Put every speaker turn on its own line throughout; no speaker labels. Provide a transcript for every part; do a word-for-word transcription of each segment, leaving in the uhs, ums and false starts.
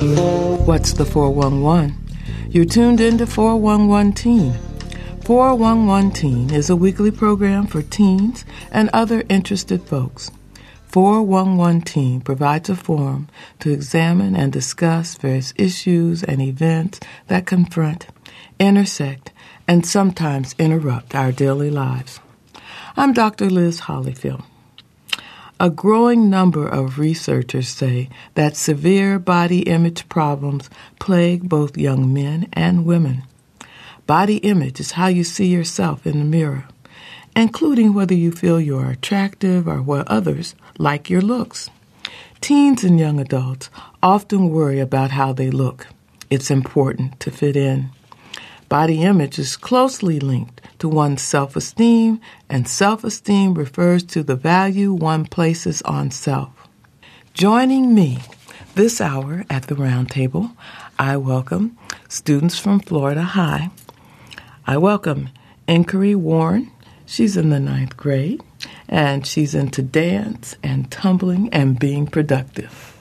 What's the four one one? You're tuned into four one one Teen. four one one Teen is a weekly program for teens and other interested folks. four one one Teen provides a forum to examine and discuss various issues and events that confront, intersect, and sometimes interrupt our daily lives. I'm Doctor Liz Hollyfield. A growing number of researchers say that severe body image problems plague both young men and women. Body image is how you see yourself in the mirror, including whether you feel you're attractive or whether others like your looks. Teens and young adults often worry about how they look. It's important to fit in. Body image is closely linked to one's self-esteem, and self-esteem refers to the value one places on self. Joining me this hour at the round table, I welcome students from Florida High. I welcome Inquiry Warren. She's in the ninth grade, and she's into dance and tumbling and being productive.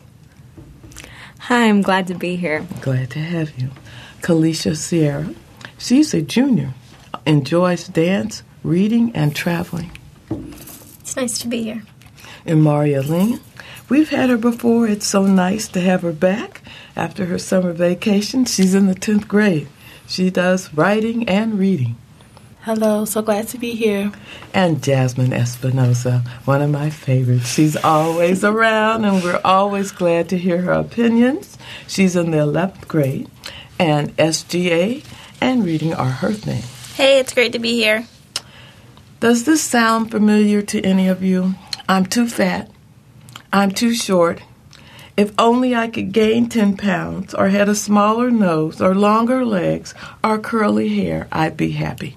Hi, I'm glad to be here.
Glad to have you. Kalisha Sierra. She's a junior, enjoys dance, reading, and traveling.
It's nice to be here.
And Maria Lynn. We've had her before. It's so nice to have her back after her summer vacation. She's in the tenth grade. She does writing and reading.
Hello, so glad to be here.
And Jasmine Espinosa, one of my favorites. She's always around, and we're always glad to hear her opinions. She's in the eleventh grade, and S G A and reading are her thing.
Hey, it's great to be here.
Does this sound familiar to any of you? I'm too fat. I'm too short. If only I could gain ten pounds or had a smaller nose or longer legs or curly hair, I'd be happy.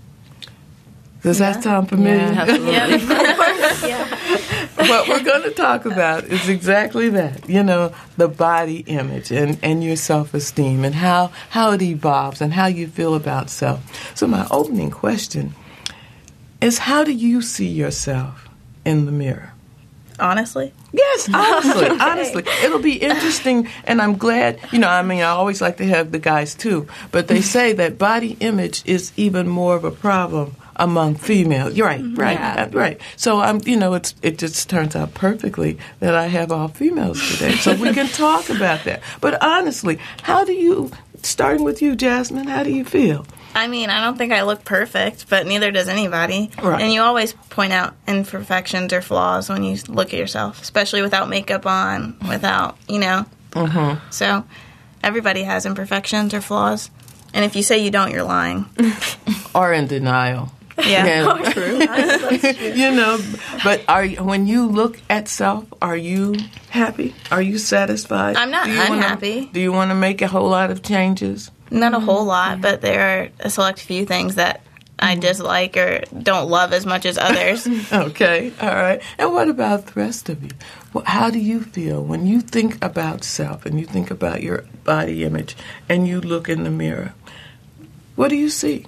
Does yeah. that sound familiar?
Yeah, absolutely.
Yeah.
What we're going to talk about is exactly that, you know, the body image and, and your self-esteem and how, how it evolves and how you feel about self. So my opening question is, how do you see yourself in the mirror?
Honestly?
Yes, honestly, okay. honestly. It'll be interesting, and I'm glad, you know, I mean, I always like to have the guys too, but they say that body image is even more of a problem among females. You're right, right, yeah. right. So, I'm, you know, it's it just turns out perfectly that I have all females today, so we can talk about that. But honestly, how do you, starting with you, Jasmine, how do you feel?
I mean, I don't think I look perfect, but neither does anybody.
Right.
And you always point out imperfections or flaws when you look at yourself, especially without makeup on, without, you know.
Mm-hmm.
So everybody has imperfections or flaws. And if you say you don't, you're lying.
Or in denial.
Yeah,
yeah.
Oh, true. That's, that's true.
You know, but are you, when you look at self, are you happy? Are you satisfied?
I'm not
do you
unhappy.
Wanna, do you want to make a whole lot of changes?
Not a whole lot, but there are a select few things that I dislike or don't love as much as others.
Okay, all right. And what about the rest of you? How do you feel when you think about self and you think about your body image and you look in the mirror? What do you see?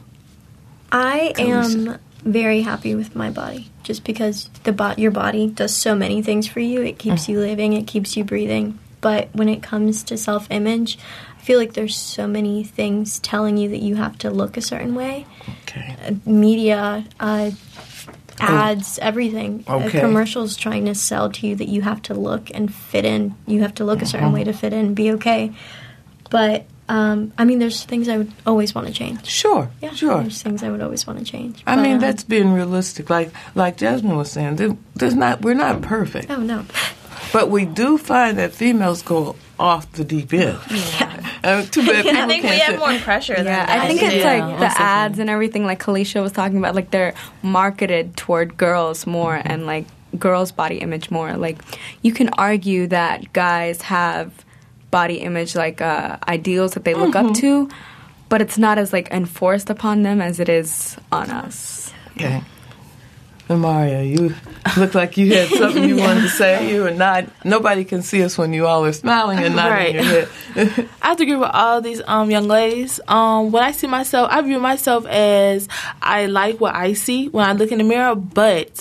I am very happy with my body, just because the bo- your body does so many things for you. It keeps mm. you living, it keeps you breathing. But when it comes to self-image, I feel like there's so many things telling you that you have to look a certain way.
Okay.
Uh, media, uh, ads, oh. everything.
Okay.
Uh, commercials trying to sell to you that you have to look and fit in. You have to look mm-hmm. a certain way to fit in and be okay. But Um, I mean, there's things I would always want to change.
Sure,
yeah,
sure.
There's things I would always want to change.
I
but,
mean,
um,
that's being realistic. Like like Jasmine was saying, there, there's not we're not perfect.
Oh no.
But we do find that females go off the deep end.
Yeah.
uh, too bad people
I think
can't
we have
say,
more pressure than
yeah,
guys
I think
do.
it's like
Yeah,
the
also
ads
true.
and everything, like Kalisha was talking about, like they're marketed toward girls more mm-hmm. and like girls' body image more. Like you can argue that guys have body image like uh, ideals that they look
mm-hmm.
up to, but it's not as like enforced upon them as it is on us.
Okay. And Maria, you look like you had something you wanted to say. You were not. Nobody can see us when you all are smiling and nodding
right.
your head.
I have to agree with all these um, young ladies. Um, when I see myself, I view myself as I like what I see when I look in the mirror, but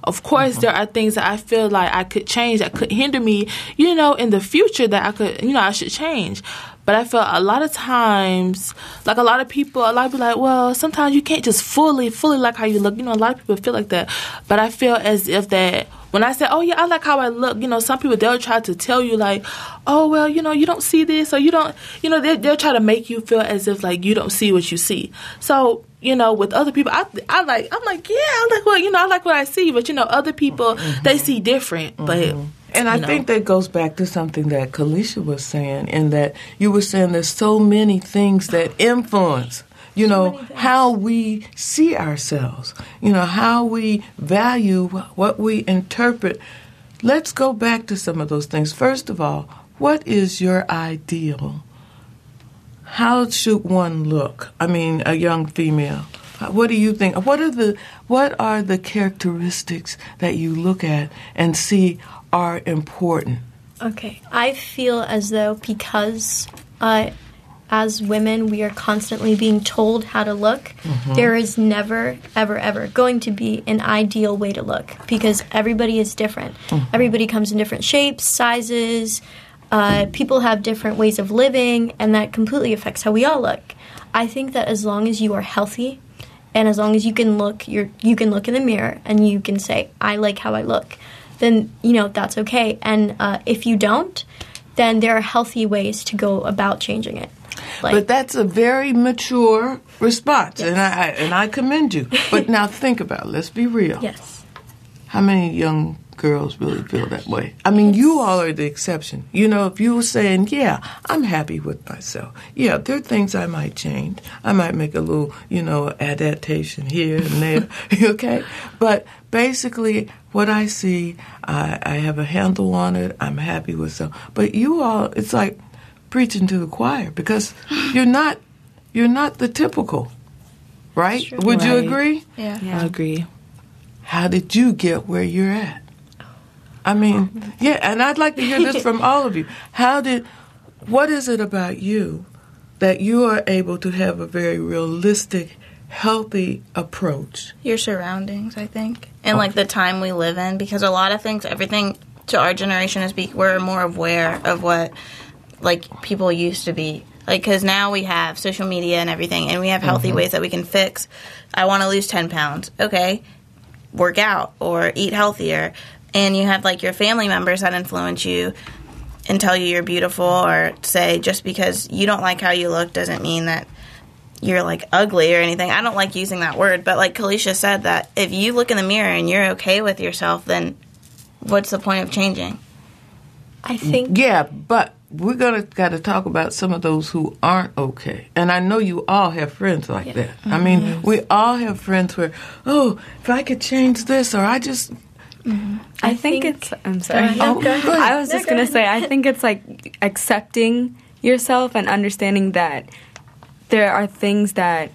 of course, mm-hmm. there are things that I feel like I could change that could hinder me, you know, in the future that I could, you know, I should change. But I feel a lot of times, like a lot of people, a lot of people like, well, sometimes you can't just fully, fully like how you look. You know, a lot of people feel like that. But I feel as if that when I say, oh, yeah, I like how I look, you know, some people, they'll try to tell you like, oh, well, you know, you don't see this or you don't, you know, they, they'll try to make you feel as if like you don't see what you see. So, you know, with other people, I, I like, I'm like, yeah, I like what, you know, I like what I see. But, you know, other people, mm-hmm. they see different. But,
mm-hmm. And I
know.
think that goes back to something that Kalisha was saying, in that you were saying there's so many things that influence, you know, how we see ourselves, you know, how we value what we interpret. Let's go back to some of those things. First of all, what is your ideal? How should one look? I mean, a young female. What do you think? What are the what are the characteristics that you look at and see are important?
Okay. I feel as though because uh, as women we are constantly being told how to look, mm-hmm. there is never, ever, ever going to be an ideal way to look because everybody is different. Mm-hmm. Everybody comes in different shapes, sizes. Uh, people have different ways of living, and that completely affects how we all look. I think that as long as you are healthy and as long as you can look, you're, you can look in the mirror and you can say, I like how I look, then, you know, that's okay. And uh, if you don't, then there are healthy ways to go about changing it. Like,
but that's a very mature response, yes. and I and I commend you. But now think about it. Let's be real.
Yes.
How many young girls really feel that way? I mean, yes. you all are the exception. You know, if you were saying, yeah, I'm happy with myself. Yeah, there are things I might change. I might make a little, you know, adaptation here and there. Okay? But basically, what I see, I, I have a handle on it. I'm happy with so. But you all, it's like preaching to the choir because you're not, you're not the typical, right? Would
right.
you agree?
Yeah.
yeah,
I agree.
How did you get where you're at? I mean, yeah, and I'd like to hear this from all of you. How did, what is it about you that you are able to have a very realistic, healthy approach?
Your surroundings, I think, and okay. like the time we live in, because a lot of things, everything to our generation is be, we're more aware of what like people used to be. Like, because now we have social media and everything, and we have healthy mm-hmm. ways that we can fix. I want to lose ten pounds. Okay, work out or eat healthier. And you have, like, your family members that influence you and tell you you're beautiful, or say just because you don't like how you look doesn't mean that you're, like, ugly or anything. I don't like using that word, but like Kalisha said, that if you look in the mirror and you're okay with yourself, then what's the point of changing?
I think...
Yeah, but we're gonna got to talk about some of those who aren't okay. And I know you all have friends like yeah. that. Mm-hmm. I mean, we all have friends where, oh, if I could change this, or I just...
Mm-hmm. I, I think, think it's... I'm sorry.
Oh,
I was
no,
just going to say, I think it's like accepting yourself and understanding that there are things that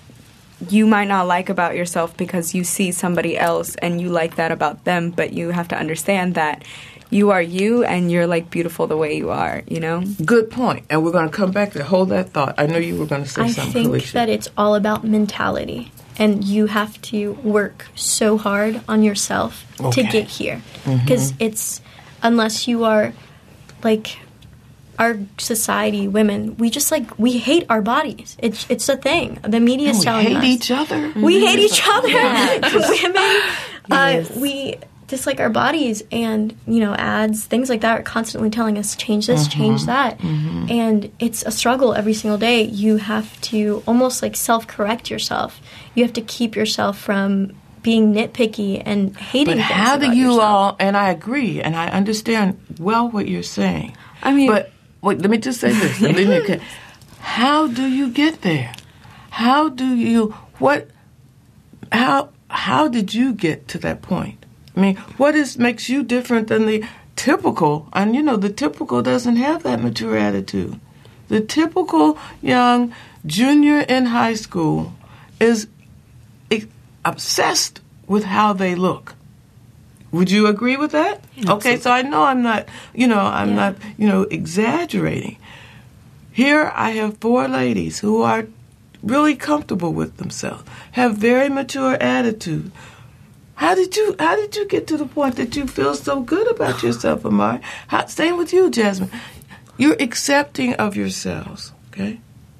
you might not like about yourself because you see somebody else and you like that about them, but you have to understand that you are you and you're, like, beautiful the way you are, you know?
Good point. And we're going to come back to hold that thought. I know you were going to say
I
something,
think
Kalisha.
that it's all about mentality. And you have to work so hard on yourself
okay.
to get here. Because mm-hmm. it's, unless you are, like, our society, women, we just, like, we hate our bodies. It's it's a thing. The media is telling us.
We hate each other.
We hate each other.
Yeah.
Women,
yes.
uh, we dislike our bodies. And, you know, ads, things like that are constantly telling us, change this, mm-hmm. change that. Mm-hmm. And it's a struggle every single day. You have to almost, like, self-correct yourself. You have to keep yourself from being nitpicky and hating
but
things
how do
about
you
yourself.
all, and I agree, and I understand well what you're saying.
I mean...
But, wait, let me just say this. Let me, okay. How do you get there? How do you, what, how, how did you get to that point? I mean, what is makes you different than the typical, and you know, the typical doesn't have that mature attitude. The typical young junior in high school is obsessed with how they look. Would you agree with that? Yeah, okay, so I know I'm not, you know, I'm yeah. not, you know, exaggerating. Here I have four ladies who are really comfortable with themselves, have very mature attitude, How did you How did you get to the point that you feel so good about yourself, Amari? How, same with you, Jasmine. You're accepting of yourselves, okay?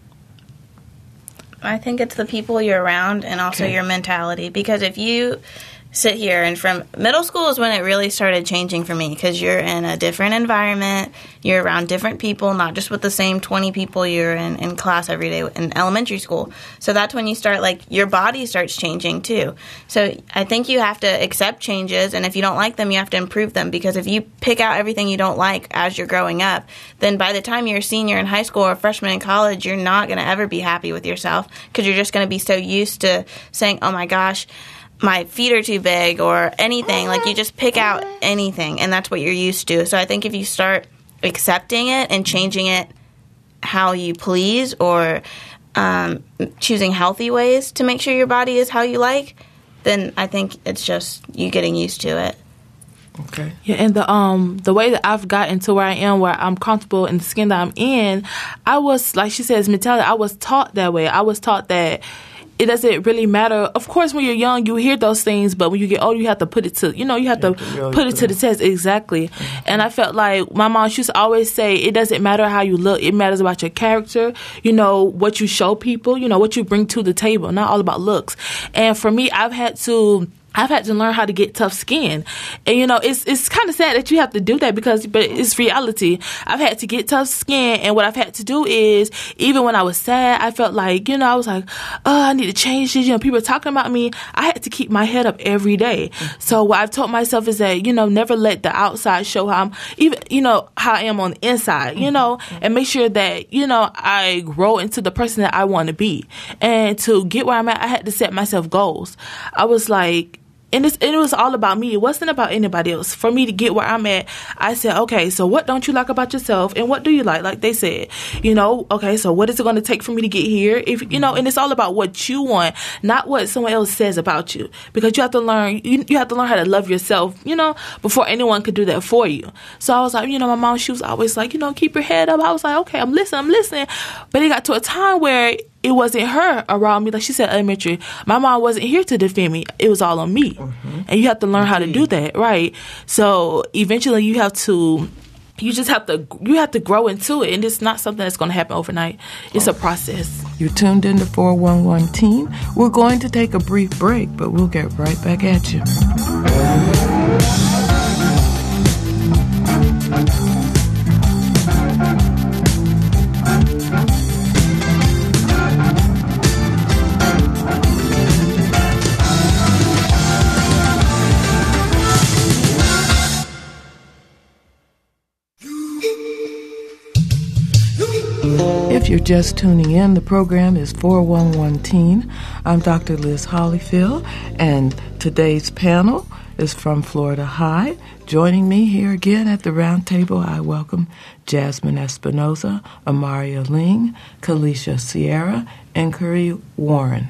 I think it's the people you're around and also
Okay.
your mentality. Because if you sit here, and from middle school is when it really started changing for me, because you're in a different environment, you're around different people, not just with the same twenty people you're in, in class every day in elementary school. So that's when you start, like, your body starts changing too. So I think you have to accept changes, and if you don't like them, you have to improve them, because if you pick out everything you don't like as you're growing up, then by the time you're a senior in high school or a freshman in college, you're not going to ever be happy with yourself, because you're just going to be so used to saying, oh my gosh, my feet are too big, or anything. Like, you just pick out anything, and that's what you're used to. So I think if you start accepting it and changing it how you please, or um, choosing healthy ways to make sure your body is how you like, then I think it's just you getting used to it.
Okay.
Yeah, and the um the way that I've gotten to where I am, where I'm comfortable in the skin that I'm in, I was, like she says, mentality, I was taught that way. I was taught that it doesn't really matter. Of course, when you're young, you hear those things, but when you get older, you have to put it to, you know, you have
You
to
have to really
put it
put
to
it-
the test. Exactly. Mm-hmm. And I felt like my mom, she used to always say, it doesn't matter how you look. It matters about your character, you know, what you show people, you know, what you bring to the table, not all about looks. And for me, I've had to... I've had to learn how to get tough skin. And, you know, it's it's kind of sad that you have to do that, because, but it's reality. I've had to get tough skin, and what I've had to do is, even when I was sad, I felt like, you know, I was like, oh, I need to change this. You know, people are talking about me. I had to keep my head up every day. So what I've told myself is that, you know, never let the outside show how I'm, even, you know, how I am on the inside, you know, and make sure that, you know, I grow into the person that I want to be. And to get where I'm at, I had to set myself goals. I was like, And, it's, and it was all about me. It wasn't about anybody else. For me to get where I'm at, I said, okay, so what don't you like about yourself, and what do you like? Like they said, you know, okay, so what is it going to take for me to get here? If you know, and it's all about what you want, not what someone else says about you, because you have to learn. You, you have to learn how to love yourself, you know, before anyone could do that for you. So I was like, you know, my mom, she was always like, you know, keep your head up. I was like, okay, I'm listening, I'm listening, but it got to a time where it wasn't her around me. Like she said, elementary, my mom wasn't here to defend me. It was all on me. Mm-hmm. And you have to learn how to do that, right? So eventually you have to, you just have to, you have to grow into it. And it's not something that's going to happen overnight. It's a process.
You're tuned into four one one Teen. We're going to take a brief break, but we'll get right back at you. If you're just tuning in, the program is four one one Teen. I'm Doctor Liz Hollyfield, and today's panel is from Florida High. Joining me here again at the round table, I welcome Jasmine Espinoza, Amaria Ling, Kalisha Sierra, and Curry Warren.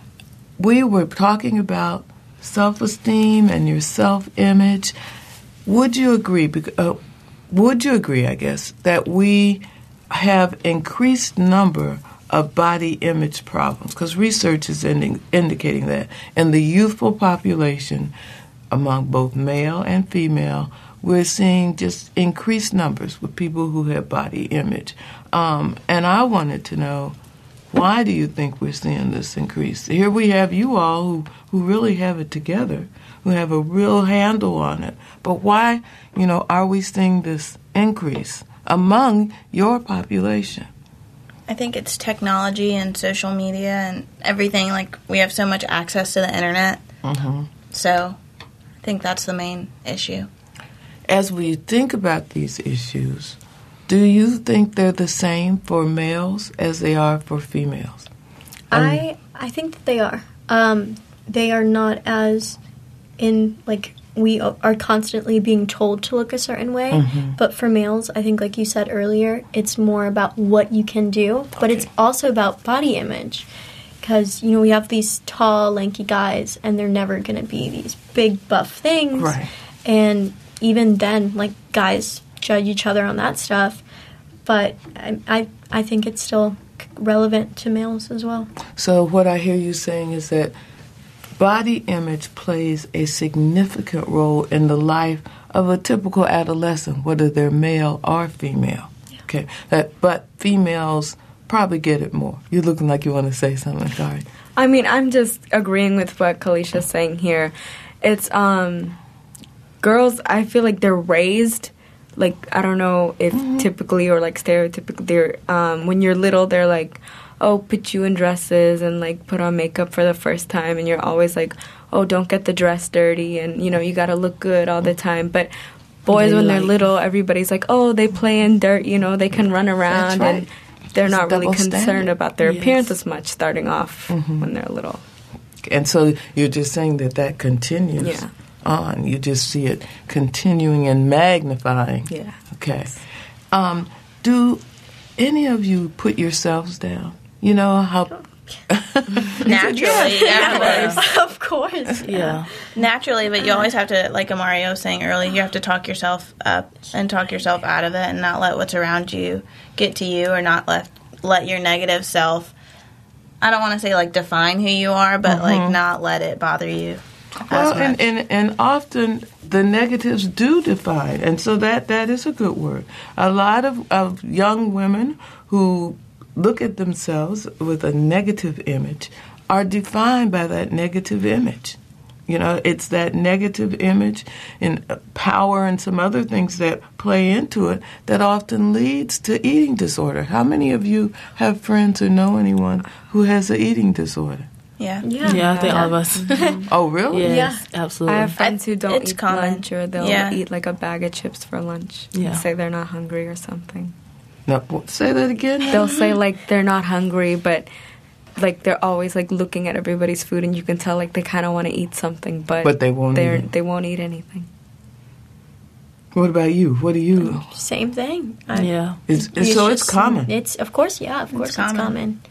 We were talking about self-esteem and your self-image. Would you agree, uh, would you agree, I guess, that we have increased number of body image problems? Because research is indi- indicating that in the youthful population, among both male and female, we're seeing just increased numbers with people who have body image. Um, and I wanted to know, why do you think we're seeing this increase? Here we have you all who, who really have it together, who have a real handle on it. But why, you know, are we seeing this increase among your population?
I think it's technology and social media and everything. Like, we have so much access to the internet.
Mm-hmm.
So I think that's the main issue.
As we think about these issues, do you think they're the same for males as they are for females? Um,
I I think that they are. Um, they are not as in, like, we are constantly being told to look a certain way. Mm-hmm. But for males, I think, like you said earlier, it's more about what you can do. But okay. It's also about body image. Because, you know, we have these tall, lanky guys, and they're never going to be these big, buff things.
Right.
And even then, like, guys judge each other on that stuff. But I, I, I think it's still relevant to males as well.
So what I hear you saying is that body image plays a significant role in the life of a typical adolescent, whether they're male or female. Yeah. Okay, that, but females probably get it more. You're looking like you want to say something, sorry.
I mean, I'm just agreeing with what Kalisha's saying here. It's, um, girls, I feel like they're raised, like, I don't know if mm-hmm. typically or, like, stereotypically, they're, um, when you're little, they're like, oh, put you in dresses and, like, put on makeup for the first time, and you're always like, oh, don't get the dress dirty, and, you know, you gotta look good all the time. But boys, they when like, they're little, everybody's like, oh, they play in dirt, you know, they can run around, right. and they're
it's
not really concerned
standard.
about their
yes.
appearance as much starting off
mm-hmm.
when they're little.
And so you're just saying that that continues
yeah.
on. You just see it continuing and magnifying.
Yeah.
Okay. Um, do any of you put yourselves down? You know how...
Naturally.
Yeah, of course.
Yeah.
Naturally, but you always have to, like Amario was saying earlier, you have to talk yourself up and talk yourself out of it and not let what's around you get to you, or not let, let your negative self, I don't want to say like define who you are, but mm-hmm. like not let it bother you.
Well, and, and, and often the negatives do define, and so that, that is a good word. A lot of, of young women who look at themselves with a negative image are defined by that negative image. You know, it's that negative image and power and some other things that play into it that often leads to eating disorder. How many of you have friends or know anyone who has an eating disorder?
Yeah.
Yeah, yeah I think all of us.
Oh, really?
Yes,
yeah.
absolutely.
I have friends who don't
it's
eat
common.
lunch, or they'll
yeah.
eat like a bag of chips for lunch.
Yeah.
And say they're not hungry or something.
No, say that again.
They'll say like they're not hungry, but like they're always like looking at everybody's food, and you can tell like they kind of want to eat something, but
but they won't.
They're,
eat
they won't eat anything.
What about you? What do you?
Same thing. I,
yeah.
It's, it's, so it's
just,
common.
It's of course, yeah, of course, it's common. It's common.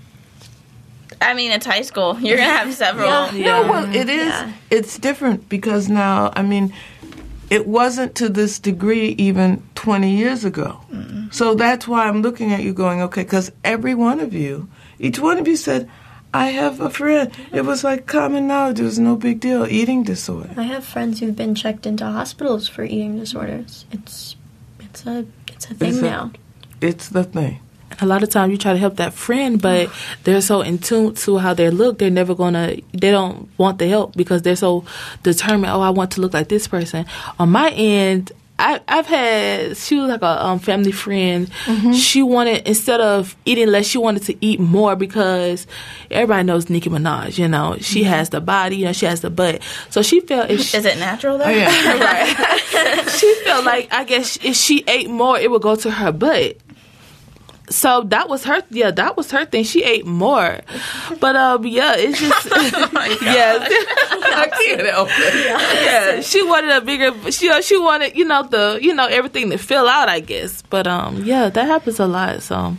I mean, it's high school. You're gonna have several.
yeah.
Yeah. No, well, it is.
Yeah.
It's different because now, I mean, it wasn't to this degree even twenty years ago. Mm. So that's why I'm looking at you going, okay, because every one of you, each one of you said, I have a friend. It was like common knowledge. It was no big deal. Eating disorder.
I have friends who've been checked into hospitals for eating disorders. It's it's a it's a thing
it's a,
now.
It's the thing.
A lot of times you try to help that friend, but they're so in tune to how they look, they're never going to, they don't want the help because they're so determined, oh, I want to look like this person. On my end, I, I've had, she was like a um, family friend. Mm-hmm. She wanted, instead of eating less, she wanted to eat more because everybody knows Nicki Minaj, you know. She mm-hmm. has the body, you know, she has the butt. So she felt if she,
Is it natural, though?
Oh, yeah.
Right. She felt like, I guess, if she ate more, it would go to her butt. So that was her, yeah, that was her thing. She ate more. But, um, yeah, it's just,
oh my God.
yes.
I can't help it.
Yeah, she wanted a bigger, she, she wanted, you know, the, you know, everything to fill out, I guess. But, um, yeah, that happens a lot, so.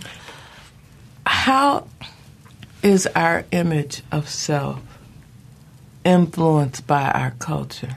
How is our image of self influenced by our culture?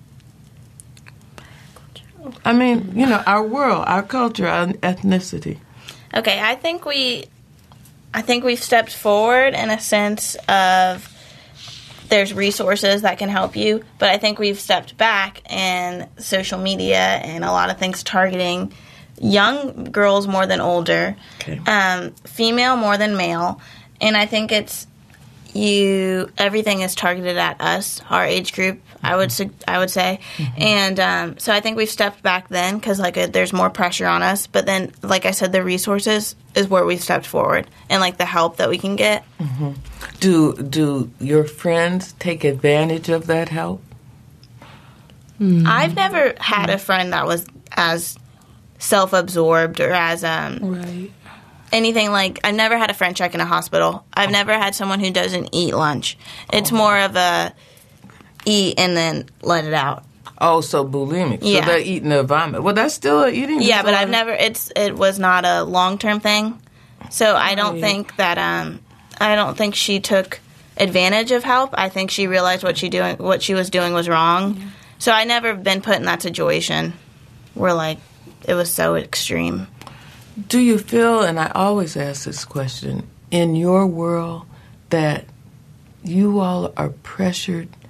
I mean, you know, our world, our culture, our ethnicity.
Okay, I think we, I think we've stepped forward in a sense of there's resources that can help you, but I think we've stepped back in social media and a lot of things targeting young girls more than older,
okay. um,
female more than male, and I think it's you. Everything is targeted at us, our age group. Mm-hmm. I would I would say, mm-hmm. and um, so I think we've stepped back then because like a, there's more pressure on us. But then, like I said, the resources is where we've stepped forward, and like the help that we can get.
Mm-hmm. Do do your friends take advantage of that help?
Mm-hmm. I've never had a friend that was as self-absorbed or as um.
Right.
Anything like, I've never had a friend check in a hospital. I've never had someone who doesn't eat lunch. It's oh. more of a eat and then let it out.
Oh, so bulimic.
Yeah.
So they're eating their vomit. Well, that's still a eating disorder.
Yeah, but I've never, it's, it was not a long-term thing. So I don't think that, um, I don't think she took advantage of help. I think she realized what she doing, what she was doing was wrong. Yeah. So I never been put in that situation where, like, it was so extreme.
Do you feel, and I always ask this question, in your world that you all are pressured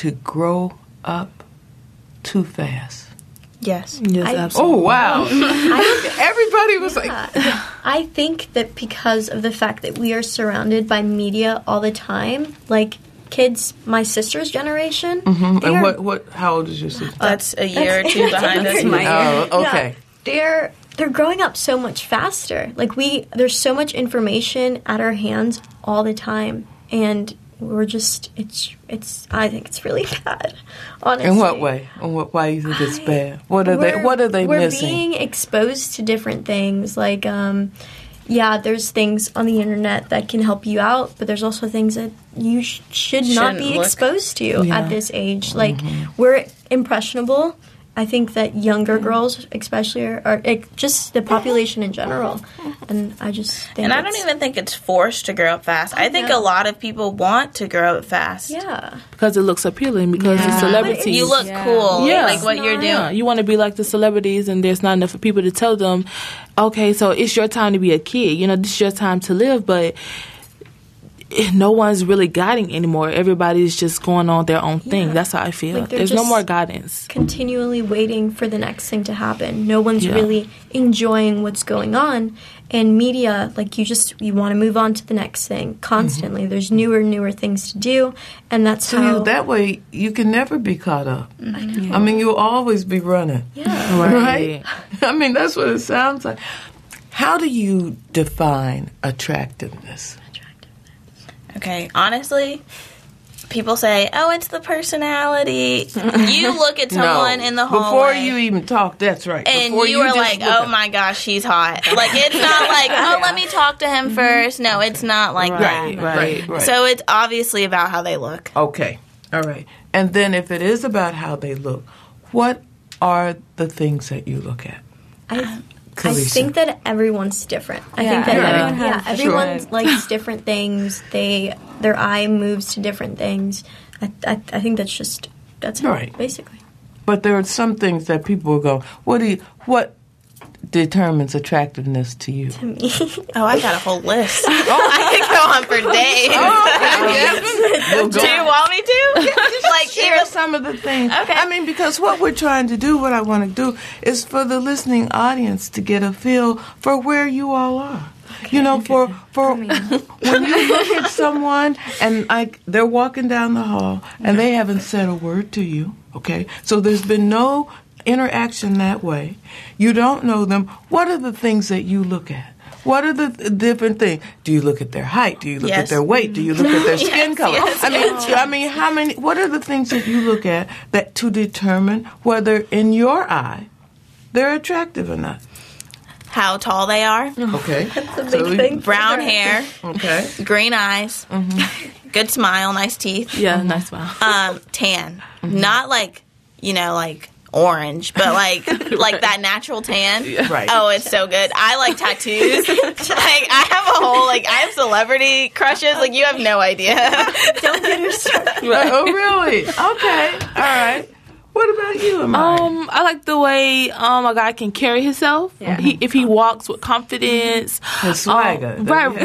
to grow up too fast?
Yes.
Yes,
I-
absolutely.
Oh, wow.
I,
Everybody was like,
yeah. I think that because of the fact that we are surrounded by media all the time, like kids, my sister's generation,
mm-hmm.
they
And
are-
what, what, how old is your sister?
That's a year or two behind us.
my year.
Oh, okay.
Yeah, they're they're growing up so much faster. Like we, there's so much information at our hands all the time, and we're just it's it's. I think it's really bad. Honestly,
In what way? In what, why do you think it's
I-
bad? What are they,
We're-
what are they
we're
missing?
being exposed to different things. Like, um, yeah, there's things on the internet that can help you out, but there's also things that you sh- should not
Shouldn't
be
look.
exposed to
Yeah.
at this age. Like,
Mm-hmm.
we're impressionable. I think that younger girls, especially, are, are like, just the population in general. And I just think
And I don't
it's-
even think it's forced to grow up fast. I think
no.
a lot of people want to grow up fast.
Yeah.
Because it looks appealing, because
Yeah.
it's celebrities.
You look
Yeah.
cool,
Yeah.
like what you're doing.
Yeah, you want to be like the celebrities, and there's not enough people to tell them, okay, so it's your time to be a kid. You know, this is your time to live, but no one's really guiding anymore. Everybody's just going on their own thing.
Yeah.
That's how I feel.
Like, they're
there's no
just-
more guidance.
Continually waiting for the next thing to happen. No one's
Yeah.
really enjoying what's going on. And media, like you just you want to move on to the next thing constantly.
Mm-hmm.
There's newer, newer things to do, and that's
So
how.
you, that way, you can never be caught up. I mean, you'll always be running.
yeah.
Right? I mean, that's what it sounds like. How do you define attractiveness?
Okay, honestly, people say, "Oh, it's the personality." You look at someone in the hallway,
Before you even talk, that's right.
and
Before
you are
just
like,
look
"Oh
at-
my gosh, she's hot." Like it's not like, "Oh, let me talk to him first." No, it's not like
Right,
that.
right, right.
So it's obviously about how they look.
Okay, all right. And then if it is about how they look, what are the things that you look at?
I, I
Kalisa.
think that everyone's different. I
Yeah,
think that
Yeah.
everyone,
everyone
yeah,
has
everyone
different-
likes different things. They their eye moves to different things. I, I, I think that's just that's it,
Right.
basically.
But there are some things that people will go, what do you, what determines attractiveness to you?
To me,
Oh, I got a whole list. I could go on for days.
We'll go-
Do you want me to? like
Share
here's
some of the things.
Okay.
I mean, because what we're trying to do, what I want to do, is for the listening audience to get a feel for where you all are. You know, for for when you look at someone and like they're walking down the hall and they haven't said a word to you, okay? So there's been no interaction that way. You don't know them. What are the things that you look at? What are the th- different things? Do you look at their height? Do you look at
Yes.
their weight? Do you look at their skin
Yes,
color?
yes,
I mean, I mean, how many? What are the things that you look at that to determine whether, in your eye, they're attractive or not?
how tall they are,
Okay,
it's a big thing.
brown hair,
Okay,
green eyes, good smile, nice teeth,
Yeah, nice smile.
um, tan. Not like, you know, like orange, but like like that natural tan.
right.
Oh, it's so good. I like tattoos. Like I have a whole like I have celebrity crushes. Like you have no idea.
Don't get her started.
Oh, really? Okay, all right. What about you, Amari?
Um, I like the way um a guy can carry himself.
Yeah.
He, if he walks with confidence,
His swagger.
Um, right, right,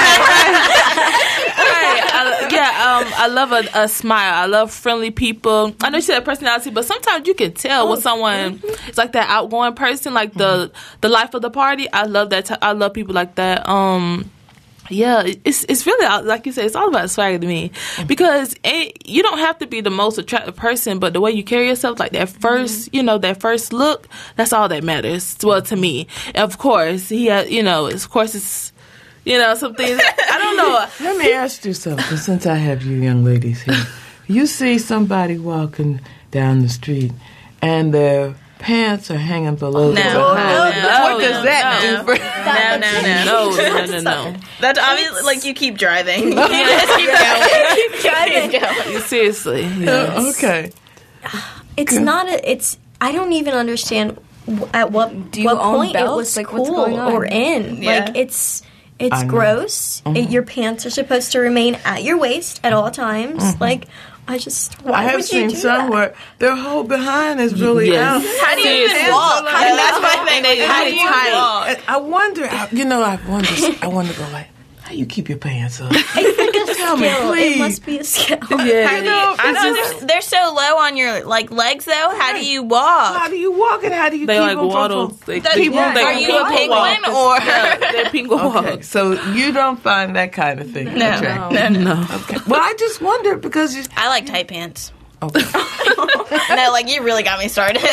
right, right. I, yeah, um, I love a, a smile. I love friendly people. I know you said personality, but sometimes you can tell when someone is like that outgoing person, like the the life of the party. I love that. T- I love people like that. Um. Yeah, it's it's really, like you said, it's all about swagger to me, because it, you don't have to be the most attractive person, but the way you carry yourself, like that first, you know, that first look, that's all that matters. Well, to me, of course, he, had, you know, of course, it's, you know, some things. I don't know.
Let me ask you something, since I have you young ladies here. You see somebody walking down the street, and their pants are hanging below
No.
their
Oh,
behind.
no, no,
What does
no,
that
no.
do for
No, no, no.
No, no, no, no.
That's obviously like you keep driving. You just keep going.
Keep driving.
Keep going.
Seriously. Yeah.
Okay.
It's not a. It's. I don't even understand w- at what
Do you
what
own
point it
belts?
was
Like,
cool
what's going on?
or in.
Yeah.
Like it's it's
I know.
gross. It, your pants are supposed to remain at your waist at all times. Like I just. Why
I have
would you
seen
do
some
that?
where their whole behind is really
Yes.
out.
How do you even
Seriously.
walk? And that's my thing. Like, how do you
tight.
walk?
And I wonder, I- you know, I wonder, I wonder, go like, how you keep your pants up?
It's like a
Tell me,
skill.
please.
It must be a skill.
Yeah.
How do you, I
it's
don't
just-
understand. They're so low on your like legs, though. How do you walk?
How do you walk and how do you
They
keep
like
them
waddle.
from...
They,
That-
people,
yeah,
they
are you
people
a penguin
walk.
or-
Yeah, they're penguin
Okay,
walk.
so you don't find that kind of thing.
No,
Okay.
no, no.
No.
Okay. Well, I just wondered because you...
I like tight pants.
Okay.
No, like you really got me started.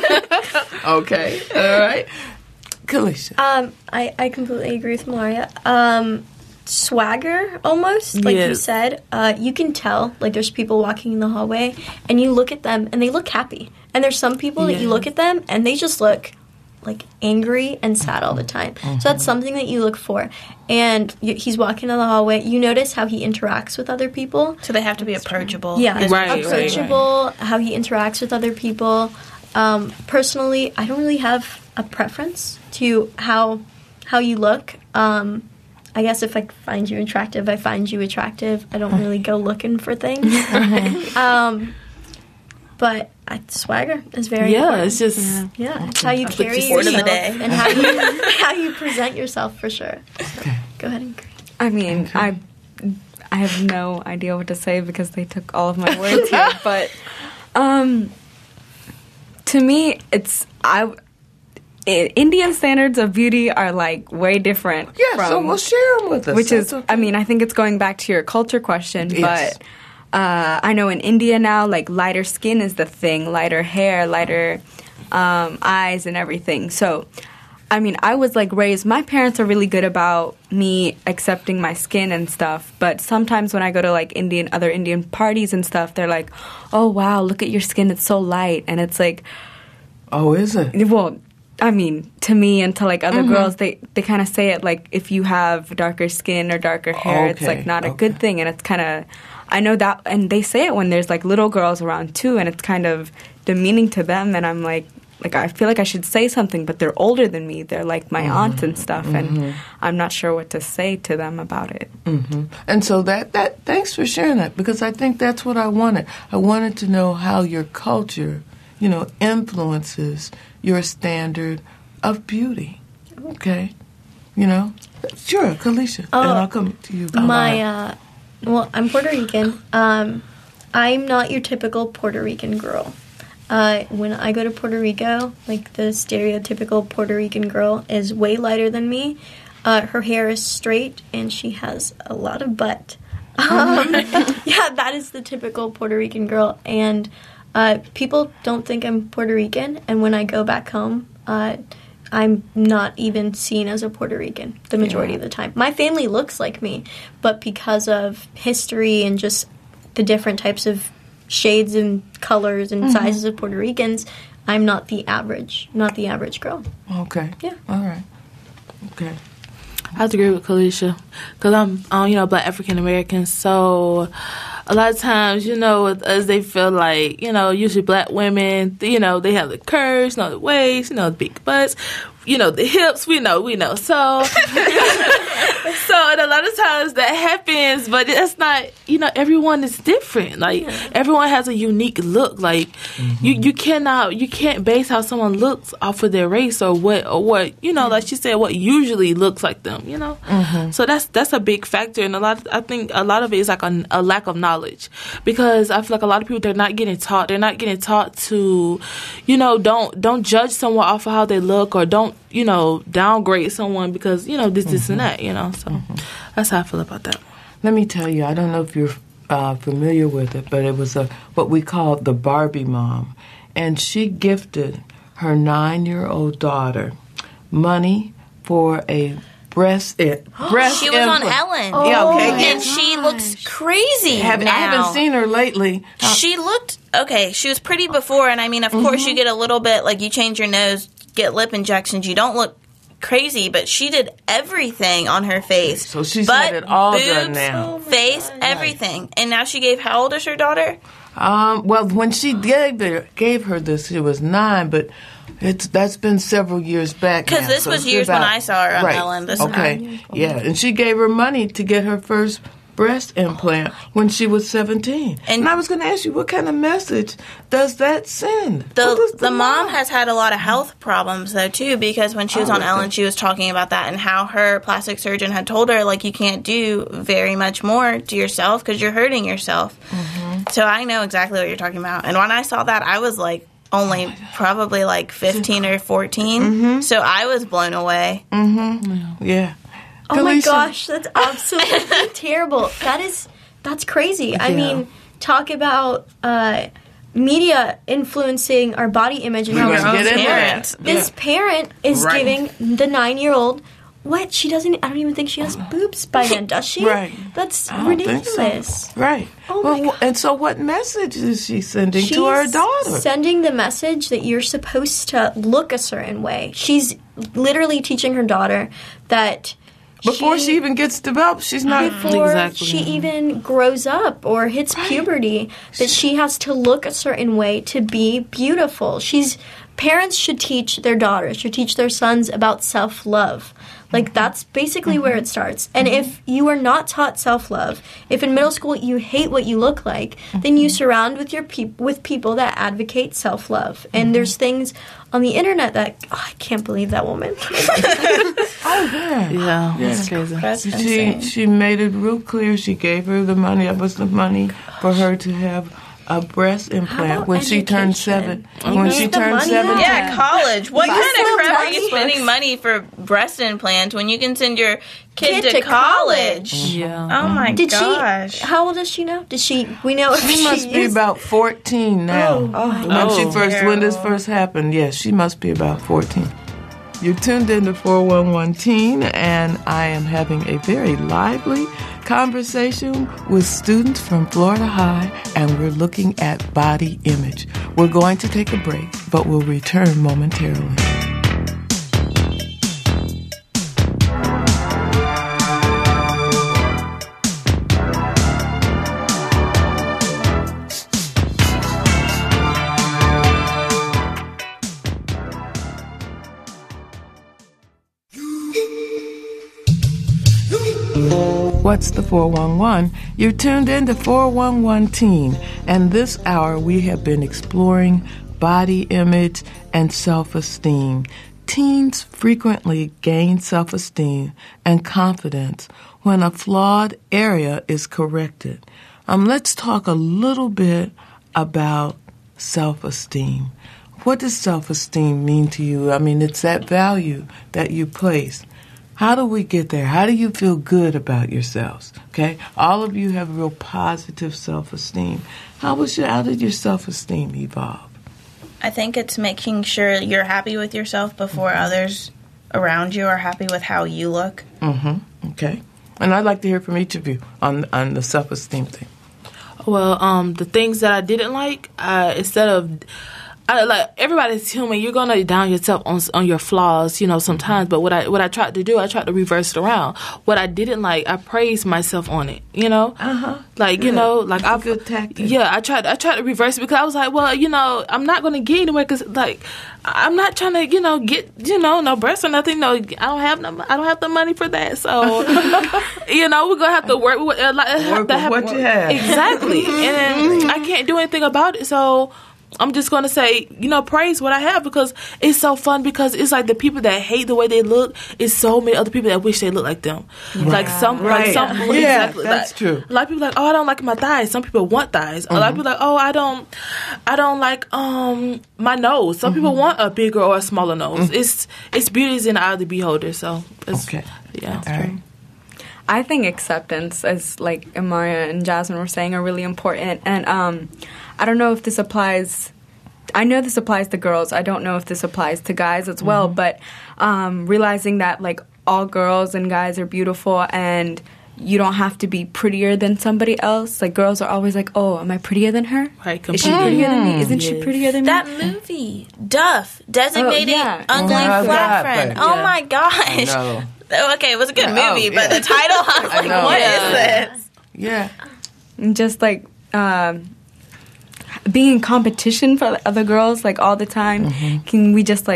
Okay. All right. Kalisha.
Um, I, I completely agree with Maria. Um, swagger, almost, like you
Yes.
said. Uh, you can tell, like, there's people walking in the hallway, and you look at them, and they look happy. And there's some people that you look at them, and they just look, like, angry and sad all the time. So that's something that you look for. And y- he's walking in the hallway. You notice how he interacts with other people.
So they have to be approachable.
Yeah,
Is-
Right, right,
approachable, how he interacts with other people. Um, personally, I don't really have a preference to how how you look. Um, I guess if I find you attractive, I find you attractive. I don't really go looking for things. um, but I, swagger is very
Yeah,
important.
it's just
Yeah, it's how you
That's
carry
just
word of the
yourself
day.
and how you how you present yourself for sure. So, go ahead and agree.
I mean, I I have no idea what to say because they took all of my words here. But um, to me, it's I. I- Indian standards of beauty are like way different.
Yeah,
from,
so we'll share them with us.
which is,
That's okay.
I mean, I think it's going back to your culture question,
Yes.
but uh, I know in India now, like lighter skin is the thing, lighter hair, lighter um, eyes, and everything. So, I mean, I was like raised. My parents are really good about me accepting my skin and stuff, but sometimes when I go to like Indian, other Indian parties and stuff, they're like, "Oh wow, look at your skin; it's so light," and it's like,
Oh, is it?
well. I mean, to me and to like other
Mm-hmm.
girls, they, they kind of say it like if you have darker skin or darker hair, it's
Okay,
like not a
okay.
good thing. And it's kind of, I know that, and they say it when there's like little girls around too, and it's kind of demeaning to them. And I'm like, like I feel like I should say something, but they're older than me. They're like my
Mm-hmm.
aunts and stuff, and I'm not sure what to say to them about it.
hmm And so that, that, thanks for sharing that because I think that's what I wanted. I wanted to know how your culture, you know, influences your standard of beauty. Okay? You know? Sure, Kalisha.
Oh,
and I'll come to you.
My, uh, well, I'm Puerto Rican. Um, I'm not your typical Puerto Rican girl. Uh, when I go to Puerto Rico, like the stereotypical Puerto Rican girl is way lighter than me. Uh, her hair is straight and she has a lot of butt. Um, yeah, that is the typical Puerto Rican girl. And uh, people don't think I'm Puerto Rican. And when I go back home, uh, I'm not even seen as a Puerto Rican the majority of the time. My family looks like me, but because of history and just the different types of shades and colors and sizes of Puerto Ricans, I'm not the average, not the average girl.
Okay.
Yeah.
All right. Okay.
I have to agree with Kalisha because I'm, um, you know, Black African American. So a lot of times, you know, with us, they feel like, you know, usually Black women, you know, they have the curves, you know, the waist, you know, the big butts, you know, the hips. We know, we know. So, so and a lot of times that happens, but it's not. You know, everyone is different. Like everyone has a unique look. Like you, you cannot, you can't base how someone looks off of their race or what, or what you know. Like she said, what usually looks like them. You know, so that's that's a big factor, and a lot. Of, I think a lot of it is like a, a lack of knowledge, because I feel like a lot of people they're not getting taught. They're not getting taught to, you know, don't don't judge someone off of how they look, or don't you know downgrade someone because you know this this and that. You know, so that's how I feel about that.
Let me tell you, I don't know if you're uh, familiar with it, but it was a what we called the Barbie mom. And she gifted her nine-year-old daughter money for a breast it, breast
She was on
implant.
Ellen.
Yeah, okay.
And she looks crazy
Have-
now.
I haven't seen her lately. Uh,
She looked okay. She was pretty before, and I mean, of course, you get a little bit like you change your nose, get lip injections. You don't look crazy, but she did everything on her face.
So she's
Butt,
had it all
boobs,
done now.
face, everything. And now she gave. How old is her daughter?
Um, well, when she gave her, gave her this, she was nine, but it's that's been several years back.
Because
now,
this
so
was
it's
years when
about-
I saw her on
right.
Ellen. This
okay,
time.
yeah, and she gave her money to get her first breast implant when she was seventeen. And, and I was going to ask you, what kind of message does that send?
The,
does
the, the mom, mom has had a lot of health problems, though, too, because when she was oh, on Ellen, she was talking about that and how her plastic surgeon had told her, like, you can't do very much more to yourself because you're hurting yourself. Mm-hmm. So I know exactly what you're talking about. And when I saw that, I was, like, only probably, like, fifteen or fourteen. Mm-hmm. So I was blown away.
Mm-hmm. Yeah.
Oh, Kalisha. My gosh, that's absolutely terrible. That is, that's crazy. Yeah. I mean, talk about uh, media influencing our body image and how
our own parents.
This yeah. parent is right. giving the nine-year-old what? She doesn't, I don't even think she has boobs by then, does she?
Right.
That's
I
ridiculous.
So. Right.
Oh
well,
my God.
And so what message is she sending
She's
to her daughter?
Sending the message that you're supposed to look a certain way. She's literally teaching her daughter that
Before she,
she
even gets developed, she's not...
Before
exactly.
she even grows up or hits right. puberty, that she has to look a certain way to be beautiful. She's... Parents should teach their daughters, should teach their sons about self-love. Like, that's basically mm-hmm. where it starts. And mm-hmm. if you are not taught self-love, if in middle school you hate what you look like, mm-hmm. then you surround with your peop- with people that advocate self-love. And mm-hmm. there's things on the internet that, oh, I can't believe that woman.
Oh, yeah.
Yeah,
yeah.
that's crazy.
That's
she,
insane.
she made it real clear. She gave her the money. That was the money for her to have a breast implant when
education?
she turned seven.
You
when
need
she
the
turned
money
seven.
now.
Yeah, college. What
You
kind
still
of crap are
money?
you spending money for breast implants when you can send your kid,
Kid
to,
to
college?
college.
Yeah.
Oh my
Did
gosh.
she? How old is she now? Does she? We know if
She
she
must be
is-
about fourteen now.
Oh, my
when
God.
she
Oh,
first, when this
terrible.
first happened, yes, she must be about fourteen. You're tuned into four one one Teen, and I am having a very lively conversation with students from Florida High, and we're looking at body image. We're going to take a break, but we'll return momentarily. What's the four one one? You're tuned in to four one one Teen, and this hour we have been exploring body image and self-esteem. Teens frequently gain self-esteem and confidence when a flawed area is corrected. Um, let's talk a little bit about self-esteem. What does self-esteem mean to you? I mean, it's that value that you place. How do we get there? How do you feel good about yourselves? Okay, all of you have real positive self-esteem. How was your, how did your self-esteem evolve?
I think it's making sure you're happy with yourself before mm-hmm. others around you are happy with how you look.
Mm-hmm. Okay, and I'd like to hear from each of you on on the self-esteem thing.
Well, um, the things that I didn't like, uh, instead of I, like everybody's human, you're gonna down yourself on on your flaws, you know, sometimes. But what I what I tried to do, I tried to reverse it around. What I didn't like, I praised myself on it, you know.
Uh huh.
Like, you know, like
I
I
good tactic.
Yeah, I tried I tried to reverse it because I was like, well, you know, I'm not gonna get anywhere because like I'm not trying to, you know, get you know no breasts or nothing. No, I don't have no, I don't have the money for that. So, you know, we're gonna have to work with uh, like,
work with what you have.
Exactly, and I can't do anything about it. So I'm just going to say, you know, praise what I have because it's so fun because it's like the people that hate the way they look is so many other people that wish they looked like them. Right. Like some,
right.
like some,
yeah,
exactly.
That's
like,
true.
A lot of people are like, oh, I don't like my thighs. Some people want thighs. Mm-hmm. A lot of people are like, oh, I don't, I don't like um my nose. Some mm-hmm. people want a bigger or a smaller nose. Mm-hmm. It's it's beauty is in the eye of the beholder. So it's,
okay,
yeah,
that's true. Right.
I think acceptance, as like Amaria and Jasmine were saying, are really important. And um, I don't know if this applies. I know this applies to girls. I don't know if this applies to guys as well. Mm-hmm. But um, realizing that like all girls and guys are beautiful, and you don't have to be prettier than somebody else. Like girls are always like, "Oh, am I prettier than her?
Right,
Is she prettier than me? Isn't yes. she prettier than me?"
That movie, Duff, Designated
oh, yeah.
Ugly
oh,
Flat Friend.
Yeah.
Oh my gosh.
No.
Okay, it was a good movie,
oh, yeah.
but the title, I was
I
like,
know.
what
yeah.
is this?
Yeah.
And just like um, being in competition for other girls like all the time. Mm-hmm. Can we just like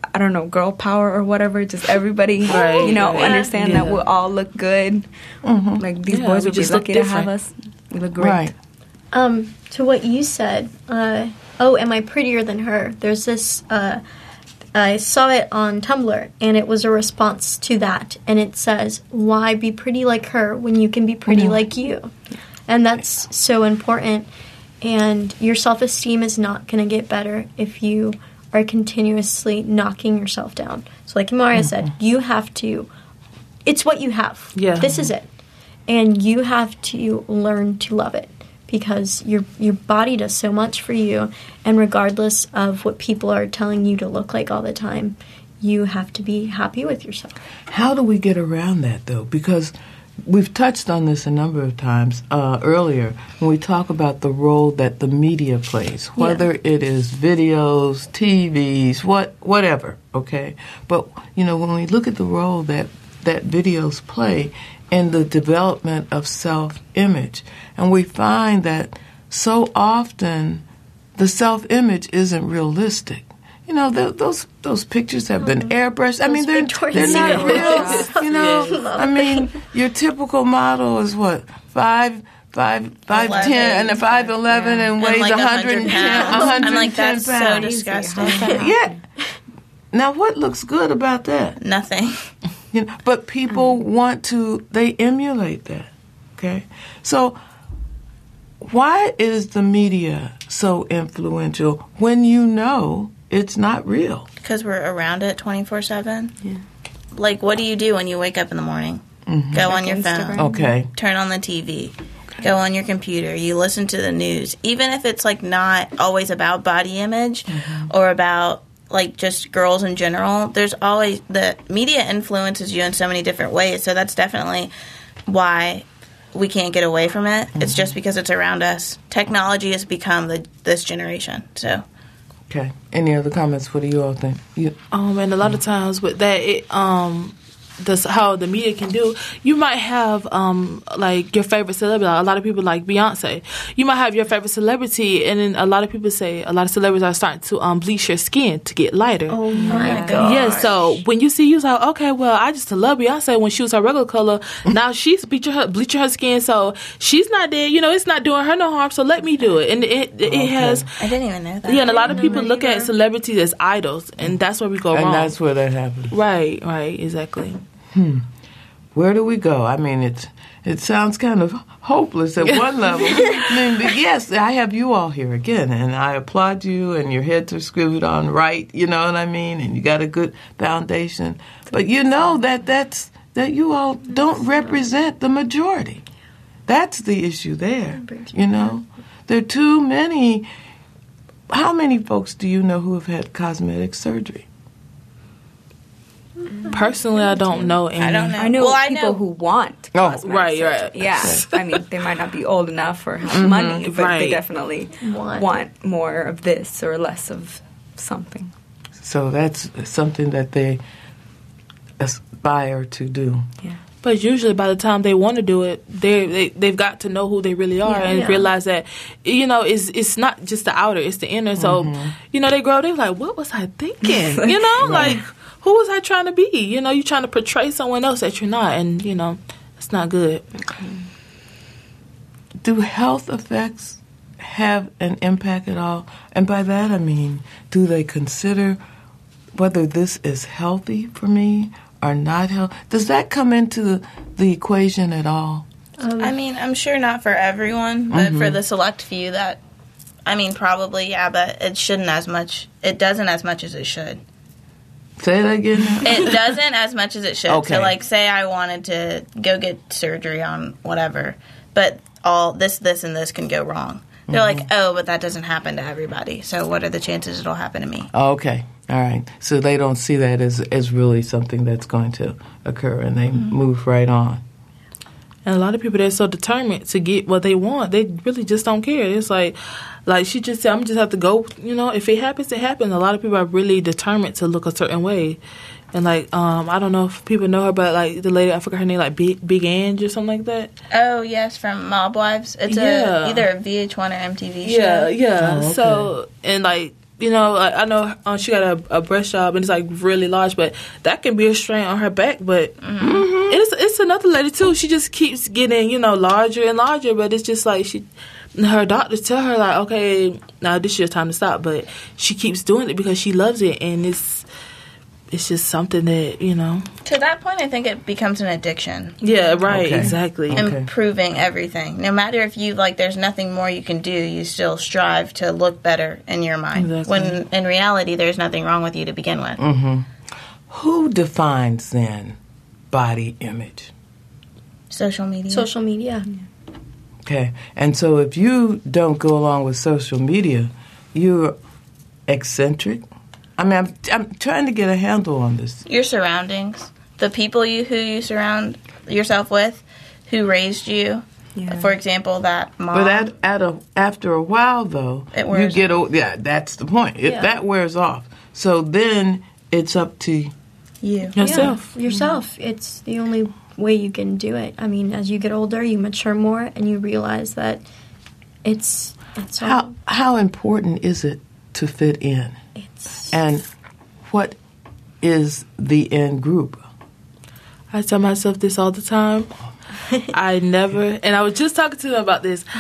I don't know, girl power or whatever. Just everybody,
Right,
you know,
right.
understand
Yeah.
that we'll all look good.
Mm-hmm.
Like these
Yeah,
boys
we
would be
just look
lucky to have
different.
us. We look great.
Right.
Um, to what you said, uh, oh, am I prettier than her? There's this, uh, I saw it on Tumblr, and it was a response to that, and it says, why be pretty like her when you can be pretty like you? And that's so important, and your self-esteem is not going to get better if you are continuously knocking yourself down. So like Maria said, you have to, it's what you have.
Yeah.
This is it. And you have to learn to love it. Because your your body does so much for you, and regardless of what people are telling you to look like all the time, you have to be happy with yourself.
How do we get around that, though? Because we've touched on this a number of times uh, earlier when we talk about the role that the media plays, whether it is videos, T Vs, what whatever, okay? But, you know, when we look at the role that, that videos play in the development of self-image, and we find that so often the self-image isn't realistic. You know, th- those those pictures have been airbrushed. I mean, they're, they're
Victoria's
not
Secret
real.
photos.
You know, I mean, your typical model is what five, five, five
Eleven.
ten, and a five eleven, and
And
weighs
like
a hundred and ten,
pounds.
a hundred
I'm like,
and ten
that's so
pounds.
disgusting.
Yeah. Now, what looks good about that?
Nothing.
You know, but people want to, they emulate that, okay? So why is the media so influential when you know it's not real?
Because we're around it twenty-four seven. Yeah. Like, what do you do when you wake up in the morning?
Mm-hmm.
Go on your
Instagram.
phone.
Okay.
Turn on the T V. Go on your computer. You listen to the news. Even if it's, like, not always about body image or about, like, just girls in general, there's always, the media influences you in so many different ways. So that's definitely why we can't get away from it. It's just because it's around us. Technology has become the, this generation. So,
Okay. Any other comments? What do you all think? You,
Um, and a lot of times with that, it um, this how the media can do. You might have um, like your favorite celebrity. A lot of people like Beyonce. You might have your favorite celebrity, and then a lot of people say a lot of celebrities are starting to um, bleach your skin to get lighter.
Oh my god.
Yeah, so when you see you like, okay, well, I just love Beyonce when she was her regular color. Now she's bleaching her, bleaching her skin, so she's not dead. You know, it's not doing her no harm. So let me do it, and it it, it has.
I didn't even know that.
Yeah, and a lot of people look at celebrities as idols, and that's where we go
and
wrong.
that's where that happens.
Right, right, exactly.
Where do we go? I mean, it it sounds kind of hopeless at one level. I mean, but yes, I have you all here again, and I applaud you, and your heads are screwed on right, you know what I mean? And you got a good foundation. But you know that that's that you all don't represent the majority. That's the issue there, you know? There are too many. How many folks do you know who have had cosmetic surgery?
Personally, I don't know any.
I don't know.
I know
Well, I
people
know-
who want
Oh,
cosmetic
right,
surgery.
right.
Yeah, I mean, they might not be old enough or have money, but
right.
they definitely
Want.
want more of this or less of something.
So that's something that they aspire to do.
Yeah.
But usually, by the time they want to do it, they they they've got to know who they really are
Yeah,
and
yeah.
realize that you know it's it's not just the outer, it's the inner. So you know they grow, they're like, what was I thinking? You know, like who was I trying to be? You know, you're trying to portray someone else that you're not, and you know it's not good.
Do health effects have an impact at all? And by that I mean, do they consider whether this is healthy for me or not healthy? Does that come into the, the equation at all?
I mean, I'm sure not for everyone, but for the select few that, I mean, probably, yeah, but it shouldn't as much. It doesn't as much as it should.
Say that again.
It doesn't as much as it should.
Okay.
So, like, say I wanted to go get surgery on whatever, but all this, this, and this can go wrong. They're like, oh, but that doesn't happen to everybody. So what are the chances it'll happen to me?
Okay. All right. So they don't see that as, as really something that's going to occur, and they move right on.
And a lot of people, they're so determined to get what they want. They really just don't care. It's like, like she just said, I'm just have to go. You know, if it happens, it happens. A lot of people are really determined to look a certain way. And like, um, I don't know if people know her, but like the lady, I forgot her name, like Big Big Ange or something like that.
Oh, yes, from Mob Wives. It's
Yeah.
a either a V H one or M T V show.
Yeah, yeah.
Oh, okay.
So and like you know, like, I know um, she got a, a breast job and it's like really large, but that can be a strain on her back. But mm-hmm. and it's it's another lady too. She just keeps getting, you know, larger and larger. But it's just like she, her doctors tell her like, okay, now this is your time to stop. But she keeps doing it because she loves it, and it's it's just something that, you know.
To that point, I think it becomes an addiction.
Yeah, right,
okay.
exactly.
Okay.
Improving everything. No matter if you, like, there's nothing more you can do, you still strive to look better in your mind.
Exactly.
When in reality, there's nothing wrong with you to begin with.
Mm-hmm. Who defines, then, body image?
Social media.
Social media.
Okay. And so if you don't go along with social media, you're eccentric? I mean, I'm, I'm trying to get a handle on this.
Your surroundings. The people you who you surround yourself with, who raised you.
Yeah.
For example, that mom.
But at, at a, after a while, though,
It wears
you get old. Yeah, that's the point. If
Yeah.
that wears off, so then it's up to
you.
Yourself.
Yeah, yourself. It's the only way you can do it. I mean, as you get older, you mature more, and you realize that it's it's all,
how how important is it to fit in,
it's
and what is the end group?
I tell myself this all the time. I never, and I was just talking to them about this.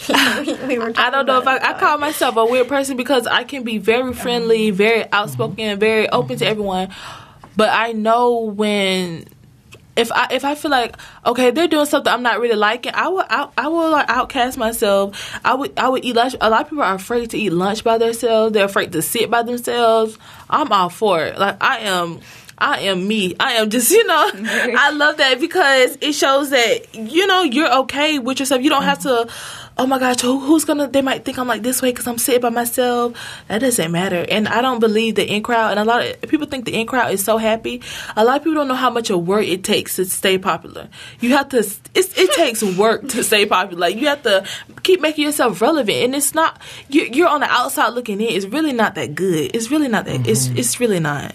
we were
I don't know if I, I call myself a weird person because I can be very friendly, very outspoken, very open to everyone. But I know when, if I if I feel like, okay, they're doing something I'm not really liking, I will I, I will like outcast myself. I would I would eat lunch. A lot of people are afraid to eat lunch by themselves. They're afraid to sit by themselves. I'm all for it. Like I am. I am me. I am just, you know, I love that because it shows that, you know, you're okay with yourself. You don't have to, oh my gosh, who, who's going to, they might think I'm like this way because I'm sitting by myself. That doesn't matter. And I don't believe the in crowd, and a lot of people think the in crowd is so happy. A lot of people don't know how much of work it takes to stay popular. You have to, it's, it takes work to stay popular. Like, you have to keep making yourself relevant. And it's not, you, you're on the outside looking in. It's really not that good. It's really not that, mm-hmm. it's it's really not.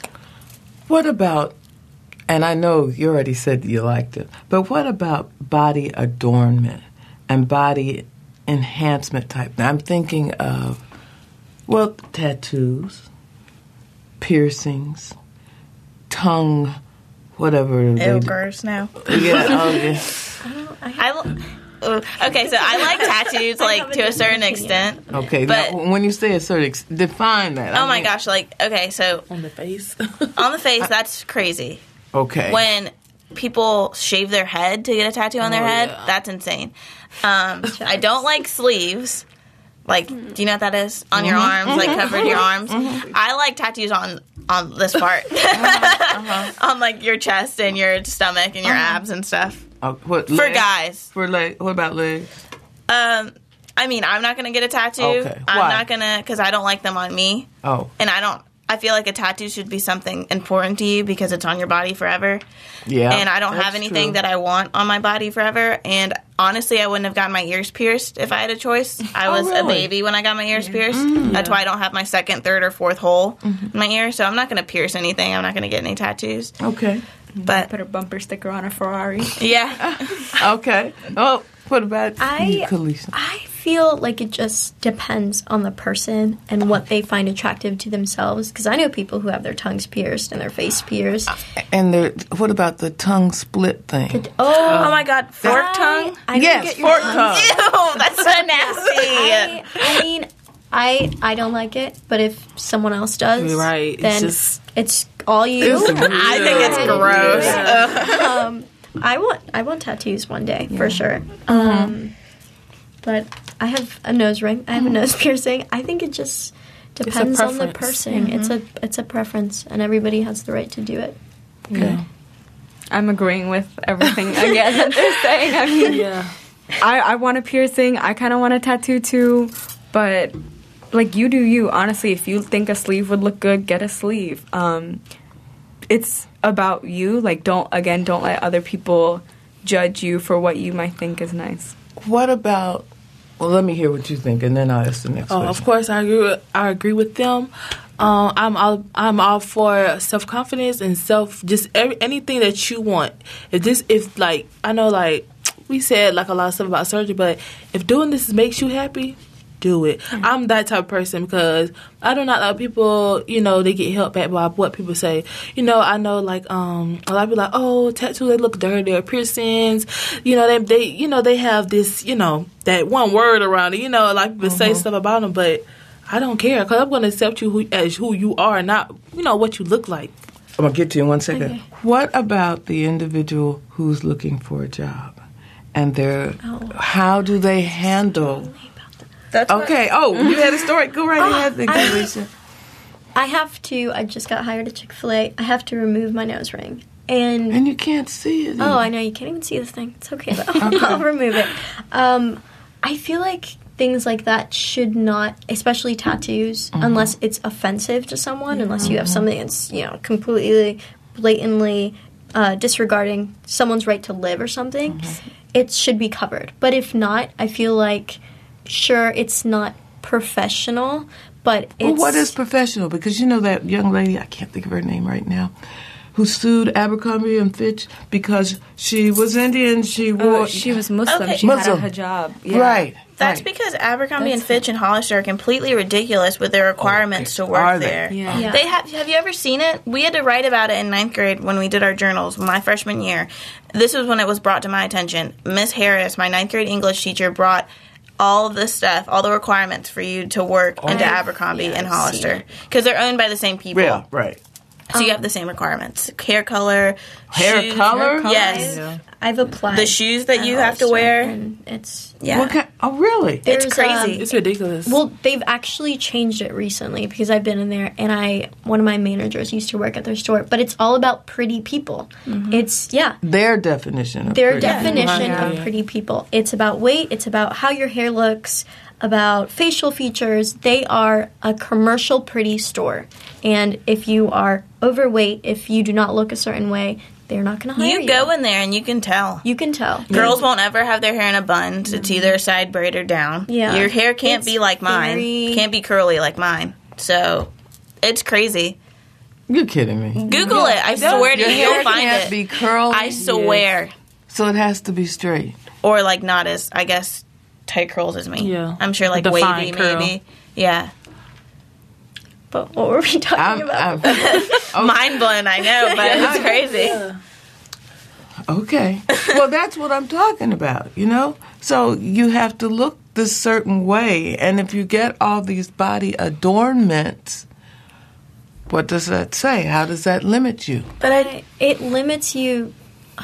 What about, and I know you already said that you liked it, but what about body adornment and body enhancement type? Now, I'm thinking of, well, tattoos, piercings, tongue, whatever. they
Ew,
do.
gross now.
Yeah, oh, yeah.
I, uh, okay, so I like tattoos, like, to a certain extent.
Okay,
But-
now, when you say a certain, ex- define that.
Oh
I
my
mean-
gosh, like, okay, so
On the face.
on the face, that's crazy.
Okay.
When people shave their head to get a tattoo on their
Oh,
head,
yeah.
that's insane. Um, I don't like sleeves. Like, do you know what that is? On your arms, like covering your arms. I like tattoos on on this part, on like your chest and your stomach and your abs and stuff.
Uh, what,
For
legs?
guys,
For leg. What about legs?
um, I mean, I'm not gonna get a tattoo.
Okay.
I'm
Why?
not gonna because I don't like them on me,
Oh,
and I don't. I feel like a tattoo should be something important to you because it's on your body forever.
yeah.
And I don't
that's
have anything
true.
that I want on my body forever. And honestly, I wouldn't have gotten my ears pierced if I had a choice. I was a
really?
baby when I got my ears pierced. That's why I don't have my second, third, or fourth hole in my ear. So I'm not going to pierce anything. I'm not going to get any tattoos.
Okay.
But
Put a bumper sticker on a Ferrari.
yeah,
Okay. Oh, what about
I-
you, Kalisha?
I feel like it just depends on the person and what they find attractive to themselves. Because I know people who have their tongues pierced and their face pierced.
And there, what about the tongue split thing?
oh my God, fork
I-
tongue.
I don't
Yes,
get your
fork
tongue.
tongue.
Ew, that's so nasty.
I, I mean, I I don't like it, but if someone else does,
Right, it's
then
just-
it's all you.
It's weird.
I think it's gross.
um, I want I want tattoos one day for sure. Um, but I have a nose ring. I have a nose piercing. I think it just depends on the
preference.
person. It's a it's a preference, and everybody has the right to do it.
Okay.
I'm agreeing with everything again that they're saying. I mean,
Yeah.
I, I want a piercing. I kind of want a tattoo too, but like you do you. Honestly, if you think a sleeve would look good, get a sleeve. Um, it's about you. Like, don't again, don't let other people judge you for what you might think is nice.
What about? Well, let me hear what you think, and then I'll ask the next
Oh,
question.
of course, I agree. With, I agree with them. Um, I'm all I'm all for self confidence and self just every, anything that you want. If this, if like I know, like we said, like a lot of stuff about surgery, but if doing this makes you happy, do it. I'm that type of person because I do not like people, you know, they get held back by what people say. You know, I know, like, um, a lot of people like, oh, tattoos, they look dirty, or piercings. You know, they, they, you know, they have this, you know, that one word around it. You know, a lot of people mm-hmm. say stuff about them, but I don't care because I'm going to accept you who, as who you are, not, you know, what you look like.
I'm going to get to you in one second.
Okay.
What about the individual who's looking for a job? And they're, oh. how do they handle...
That's
okay.
What,
oh, you had a story. Go right
oh,
ahead, Alicia.
I have to... I just got hired at Chick-fil-A. I have to remove my nose ring. And
and you can't see it.
Oh, I know. You can't even see this thing. It's okay, though. Okay. I'll remove it. Um, I feel like things like that should not, especially tattoos, mm-hmm. unless it's offensive to someone, mm-hmm. unless you have something that's, you know, completely, blatantly uh, disregarding someone's right to live or something, mm-hmm. it should be covered. But if not, I feel like, sure, it's not professional, but it's...
Well, what is professional? Because you know that young lady, I can't think of her name right now, who sued Abercrombie and Fitch because she was Indian, she wore...
Oh, she was Muslim,
okay.
she
Muslim.
had a hijab. Yeah.
Right.
That's
right.
because Abercrombie
That's
and Fitch and Hollister are completely ridiculous with their requirements
Oh,
to work
are they?
there.
Yeah.
Yeah.
They have. Have you ever seen it? We had to write about it in ninth grade when we did our journals my freshman year. This was when it was brought to my attention. Miss Harris, my ninth grade English teacher, brought all of this stuff, all the requirements for you to work
Oh.
into Abercrombie
Yeah,
and
I've
Hollister because they're owned by the same people.
Yeah, right.
So you have the same requirements: hair color,
Hair
shoes,
color?
Yes,
Yeah.
I've applied.
the shoes that
at
you have to
Hollister,
wear.
And it's...
Yeah,
What kind, oh, really?
it's
There's,
crazy.
um,
It's ridiculous.
Well, they've actually changed it recently because I've been in there, and I one of my managers used to work at their store. But it's all about pretty people.
Mm-hmm.
It's yeah,
Their definition of
their
pretty.
definition
Yeah.
of pretty people. It's about weight. It's about how your hair looks. About facial features. They are a commercial pretty store, and if you are overweight, if you do not look a certain way, they're not going to hire you.
You go in there and you can tell.
You can tell.
Girls won't ever have their hair in a bun. It's either a side braid or down.
Yeah.
Your hair can't
It's
be like mine.
very-
Can't be curly like mine. So, it's crazy.
You're kidding me.
Google it. I swear to
Your
you,
hair
you'll find
can't
it.
be curly.
I swear.
So it has to be straight.
Or, like, not as, I guess, tight curls as me.
Yeah.
I'm sure, like, wavy,
Defined curl.
maybe. Yeah.
But what were we talking
I'm,
about?
I'm,
Mind blown, I know, but it's crazy.
okay. Well, that's what I'm talking about, you know? So you have to look this certain way, and if you get all these body adornments, what does that say? How does that limit you?
But I,
it limits you.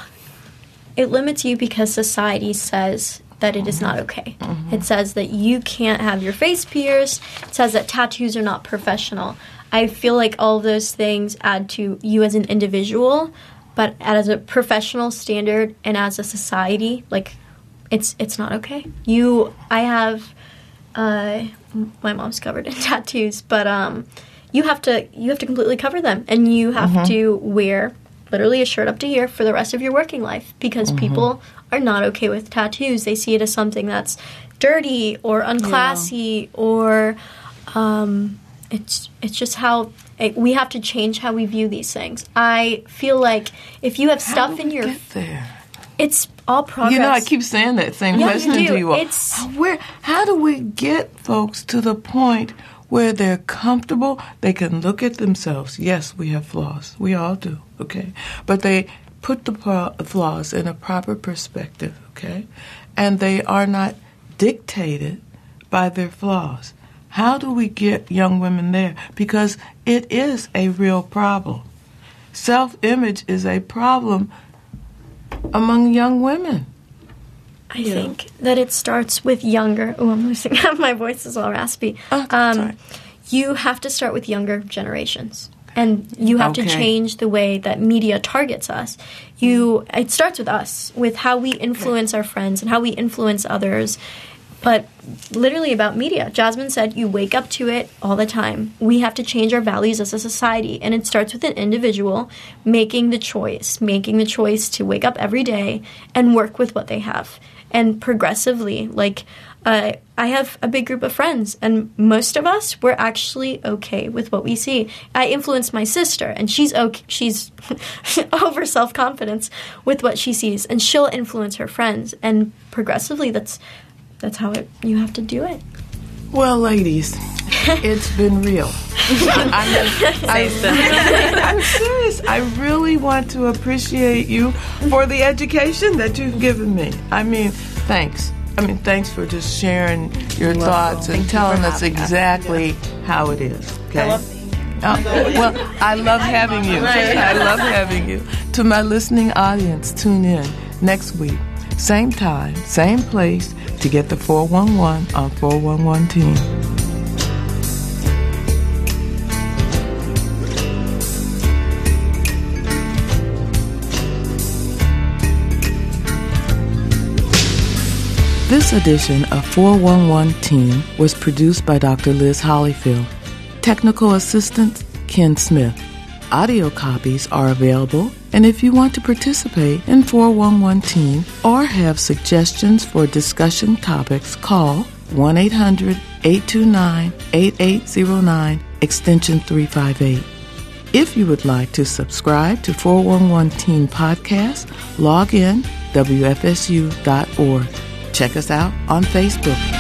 It limits you because society says that it is not okay. Mm-hmm. It says that you can't have your face pierced. It says that tattoos are not professional. I feel like all of those things add to you as an individual, but as a professional standard and as a society, like it's it's not okay. You, I have, uh, my mom's covered in tattoos, but um, you have to you have to completely cover them, and you have mm-hmm. to wear literally a shirt up to here for the rest of your working life because mm-hmm. people are not okay with tattoos. They see it as something that's dirty or unclassy, yeah. or um, it's it's just how it, we have to change how we view these things. I feel like if you have
how
stuff
do
in
we
your,
get there?
It's all progress.
You know, I keep saying that same
yeah,
question
you do.
to you all.
It's
where how do we get folks to the point where they're comfortable, they can look at themselves. Yes, we have flaws. We all do, okay? But they put the pro- flaws in a proper perspective, okay? And they are not dictated by their flaws. How do we get young women there? Because it is a real problem. Self-image is a problem among young women.
I yeah. think that it starts with younger. Oh, I'm losing my voice is all raspy.
Oh,
um,
sorry.
You have to start with younger generations, and you have
okay.
to change the way that media targets us. You, it starts with us, with how we influence our friends and how we influence others. But literally about media, Jasmine said you wake up to it all the time. We have to change our values as a society, and it starts with an individual making the choice, making the choice to wake up every day and work with what they have. And progressively, like, uh, I have a big group of friends, and most of us, we're actually okay with what we see. I influenced my sister, and she's okay, she's over self-confidence with what she sees, and she'll influence her friends. And progressively, that's that's how it, you have to do it.
Well, ladies, it's been real. I mean, I really, I'm serious. I really want to appreciate you for the education that you've given me. I mean, thanks. I mean, thanks for just sharing your
You're
thoughts
welcome.
and
Thank
telling
you for
us
having us.
exactly how it is. Okay.
I love being
Oh, well, I love having you. I love having you. To my listening audience, tune in next week, same time, same place, to get the four one one on four one one Teen. This edition of four one one Teen was produced by Doctor Liz Hollyfield. Technical assistance, Ken Smith. Audio copies are available, and if you want to participate in four one one Teen or have suggestions for discussion topics, call one eight hundred eight two nine eight eight zero nine, extension three five eight. If you would like to subscribe to four one one Teen Podcast, log in W F S U dot org. Check us out on Facebook.